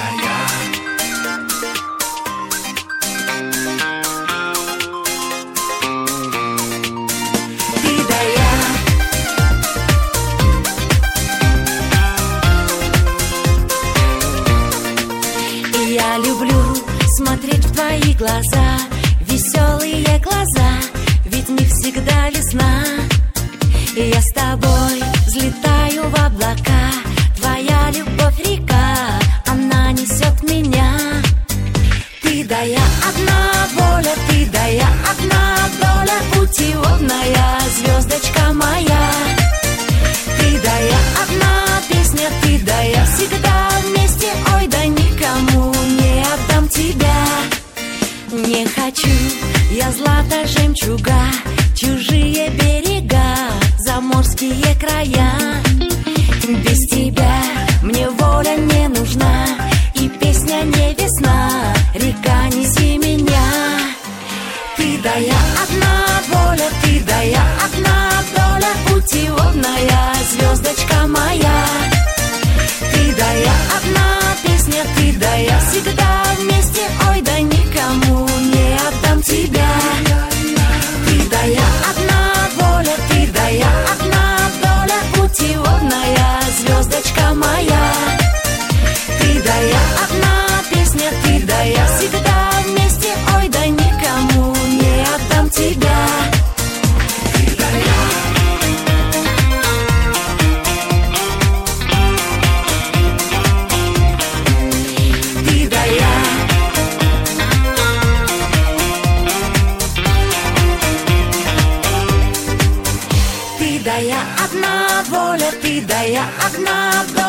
Я люблю смотреть в твои глаза, веселые глаза, ведь не всегда весна. Я с тобой взлетаю в облака, твоя любовь река, она несет меня. Ты да я одна воля, ты да я одна доля, путеводная звездочка моя. Ты да я одна песня, ты да я всегда вместе, ой, да никому не отдам тебя. Не хочу я злата жемчуга, чужие берега, заморские края. Без тебя мне воля не нужна, и песня не весна, река неси меня. Ты да я одна воля, ты да я одна доля, путеводная звездочка моя. Ты да я одна песня, ты да я всегда вместе, ой, да никому не отдам тебя. Ты да я одна воля, ты да я одна доля, путеводная звездочка моя. Ты да я одна песня, ты да я всегда вместе, ой, да никому не отдам тебя. Ты да я. Ты да я. Ты да я одна воля, ты да я одна доля.